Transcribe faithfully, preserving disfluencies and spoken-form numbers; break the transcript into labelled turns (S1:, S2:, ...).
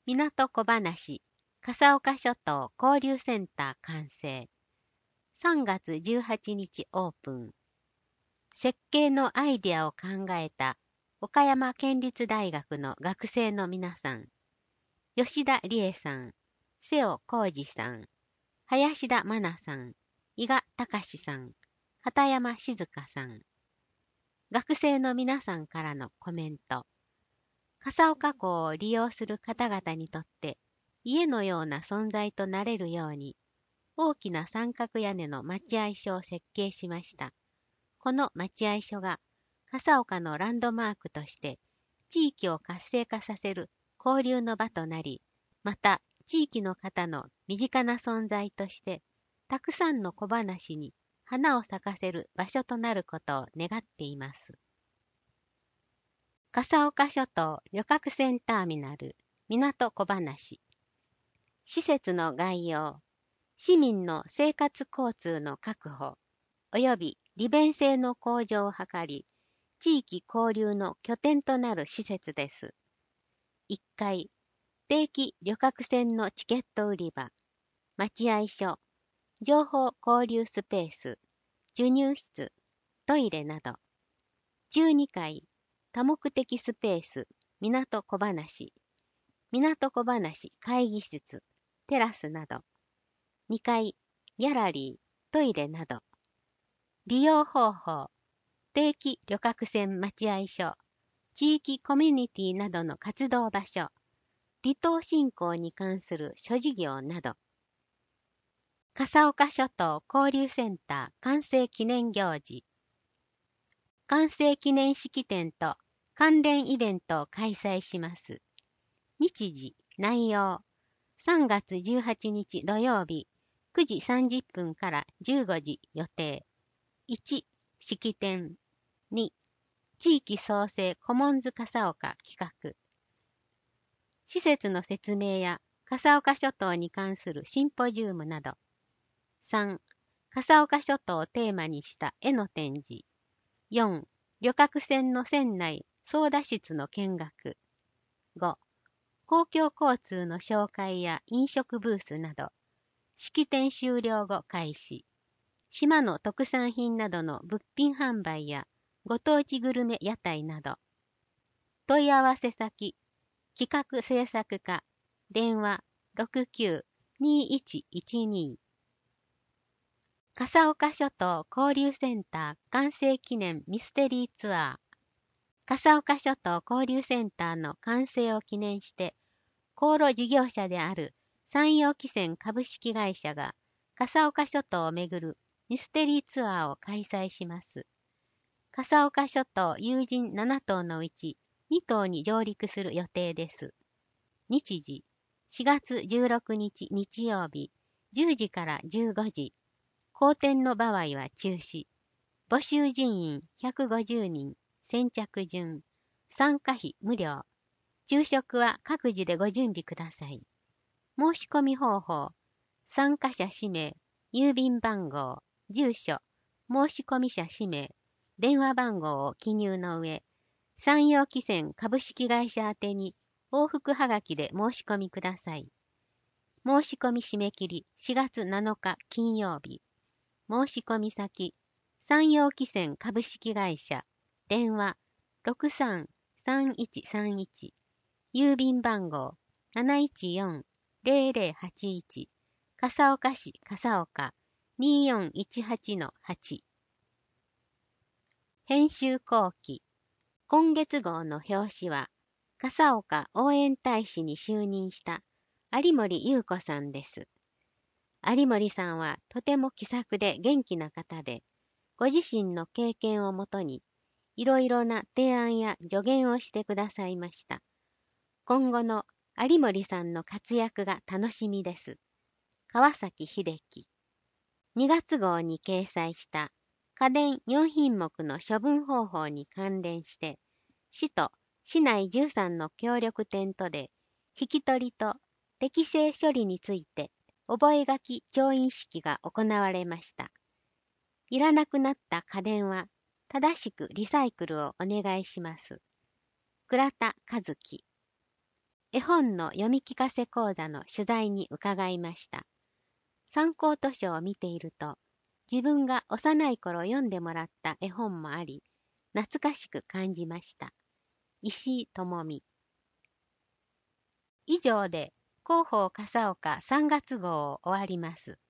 S1: 港小話、笠岡諸島交流センター完成。さんがつじゅうはちにちオープン。設計のアイデアを考えた岡山県立大学の学生の皆さん。吉田理恵さん、瀬尾浩二さん、林田真奈さん、伊賀隆さん、畑山静香さん。学生の皆さんからのコメント。笠岡港を利用する方々にとって家のような存在となれるように大きな三角屋根の待合所を設計しました。この待合所が笠岡のランドマークとして地域を活性化させる交流の場となり、また地域の方の身近な存在としてたくさんの小話に花を咲かせる場所となることを願っています。笠岡諸島旅客船ターミナル港小話。施設の概要、市民の生活交通の確保及び利便性の向上を図り、地域交流の拠点となる施設です。いっかい、定期旅客船のチケット売り場、待合所、情報交流スペース、授乳室、トイレなど。じゅうにかい、多目的スペース、港小話、港小話会議室、テラスなど。にかい、ギャラリー、トイレなど。利用方法、定期旅客船待合所、地域コミュニティなどの活動場所、離島振興に関する諸事業など。笠岡諸島交流センター完成記念行事。完成記念式典と関連イベントを開催します。日時、内容、さんがつじゅうはちにち土曜日、くじさんじゅっぷんからじゅうごじ予定。いち、式典。に、地域創生コモンズ笠岡企画。施設の説明や笠岡諸島に関するシンポジウムなど。さん、笠岡諸島をテーマにした絵の展示。よん、旅客船の船内操舵室の見学。ご、公共交通の紹介や飲食ブースなど。式典終了後開始。島の特産品などの物品販売やご当地グルメ屋台など。問い合わせ先、企画制作課、電話 ろくきゅう にいちいちに。笠岡諸島交流センター完成記念ミステリーツアー。笠岡諸島交流センターの完成を記念して、航路事業者である山陽汽船株式会社が笠岡諸島をめぐるミステリーツアーを開催します。笠岡諸島有人ななとうのうちにとうに上陸する予定です。日時、しがつじゅうろくにち日曜日、じゅうじからじゅうごじ。好天の場合は中止。募集人員ひゃくごじゅうにん、先着順。参加費無料。昼食は各自でご準備ください。申し込み方法、参加者氏名、郵便番号、住所、申し込み者氏名、電話番号を記入の上、山陽汽船株式会社宛てに往復はがきで申し込みください。申し込み締め切りしがつなのか金曜日。申し込み先、山陽汽船株式会社、電話 ろくさんさんいちさんいち、郵便番号 なないちよんぜろぜろはちいち、笠岡市笠岡 によんいちはちのはち。編集後期。今月号の表紙は、笠岡応援大使に就任した有森優子さんです。有森さんはとても気さくで元気な方で、ご自身の経験をもとに、いろいろな提案や助言をしてくださいました。今後の有森さんの活躍が楽しみです。川崎秀樹。にがつ号に掲載した家電よんひんもくの処分方法に関連して、市と市内じゅうさんの協力店とで、引き取りと適正処理について、覚書調印式が行われました。いらなくなった家電は、正しくリサイクルをお願いします。倉田和樹。 絵本の読み聞かせ講座の取材に伺いました。参考図書を見ていると、自分が幼い頃読んでもらった絵本もあり、懐かしく感じました。石井智美。以上で広報笠岡さんがつ号を終わります。